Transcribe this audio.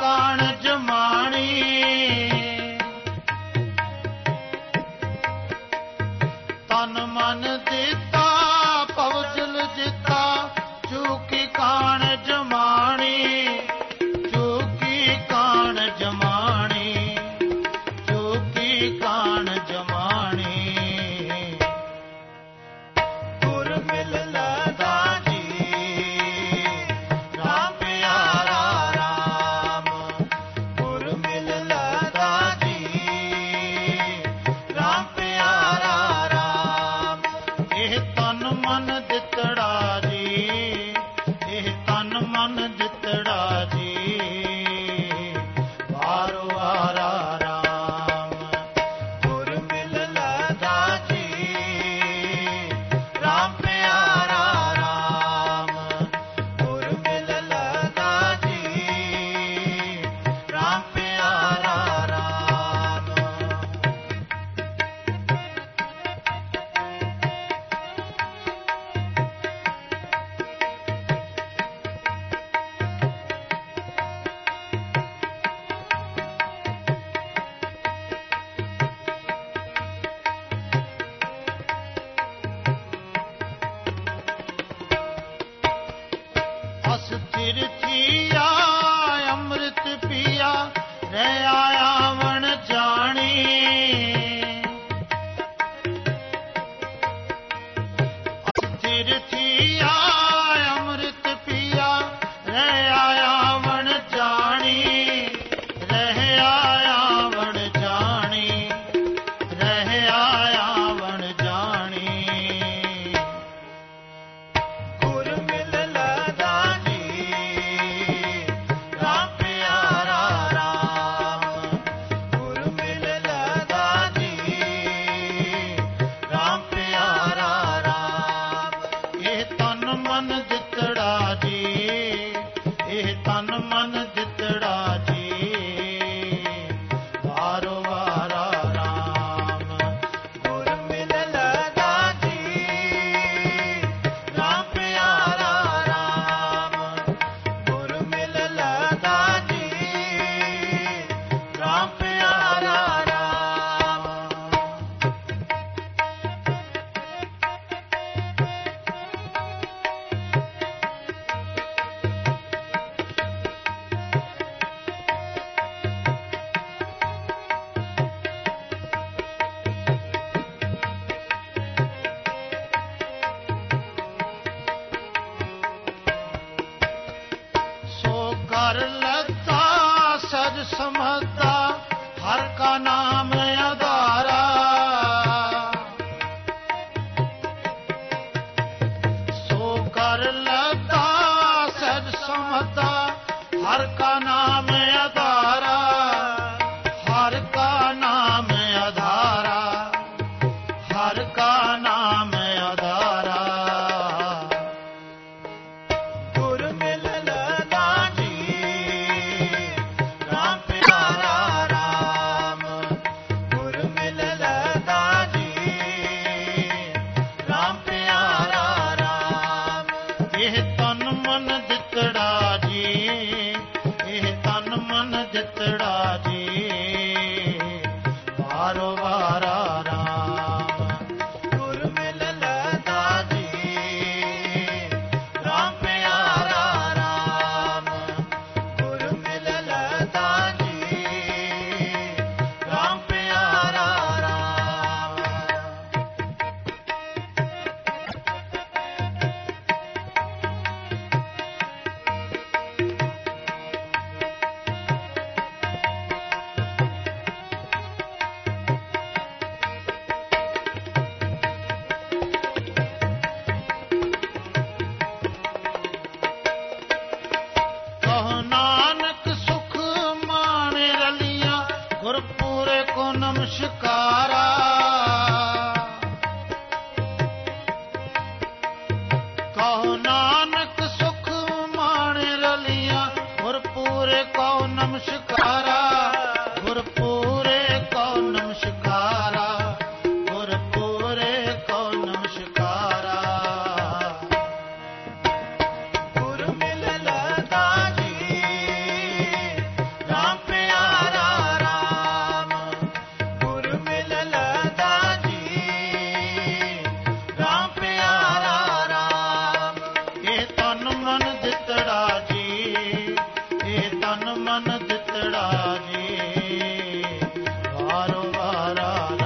काण जमाणी। तन मन देता पवजल जिता चूकी काण जमाणी। चूकी काण जमाणी। चूकी काण जमाणी। गुर मिल लदा जी राम प्यारा राम। गुर मिल लदा जी राम प्यारा राम। ਇਹ ਤਨ ਮਨ ਦਿੱਤੜਾ ਜੀ। ਇਹ ਤਨ ਮਨ ਦਿੱਤੜਾ ਜੀ। ਵਾਰੋ ਵਾਰਾ ਰਾਮ। ਗੁਰ ਮਿਲ ਲਦਾ ਜੀ ਰਾਮ ਪਿਆਰਾ ਰਾਮ। ਗੁਰ ਮਿਲ ਲਦਾ ਜੀ ਰਾਮ ਪਿਆਰਾ ਰਾਮ। अस्थिर थिया अमृत पिया रह आया वन जानी। अस्थिर थिया अमृत पिया रह आया वन जानी। रह आया वन जानी। रह आया वन जानी। गुर मिल लदा जी राम प्यारा राम। गुर मिल लदा जी राम प्यारा राम। ਇਹ ਤਨ ਮਨ ਦਿੱਤੜਾ ਜੀ। ਇਹ ਤਨ ਮਨ ਦਿੱਤੜਾ ਜੀ। ਵਾਰੋ ਵਾਰਾ ਰਾਮ। ਗੁਰ ਮਿਲ ਲਦਾ ਜੀ ਰਾਮ ਪਿਆਰਾ ਰਾਮ। ਗੁਰ ਮਿਲ ਲਦਾ ਜੀ ਰਾਮ ਪਿਆਰਾ ਰਾਮ। सो कर लता सज समझता हर का नाम आधारा। सो कर लता सज समझता हर का नाम आधारा। हर का नाम आधारा। हर का नाम आधारा। गुर मिल लदा जी राम प्यारा राम। गुर मिल लदा जी राम प्यारा राम। ਇਹ ਤਨ ਮਨ ਦਿੱਤੜਾ ਜੀ। ਇਹ ਤਨ ਮਨ ਦਿੱਤੜਾ ਜੀ। ਵਾਰੋ ਵਾਰਾ ਰਾਮ। ਗੁਰ ਮਿਲ ਲਦਾ ਜੀ ਰਾਮ ਪਿਆਰਾ ਰਾਮ। ਗੁਰ ਮਿਲ ਲਦਾ ਜੀ ਰਾਮ ਪਿਆਰਾ ਰਾਮ। कहो नानक सुख माने रलिया गुरपुरे को नमस्कारा। कहो नानक सुख माने रलिया गुरपुरे को नमस्कारा। गुरपुरे को नमस्कारा। गुरपुरे को नमस्कारा। गुर मिल लदा जी रतड़ा जी वारो वारा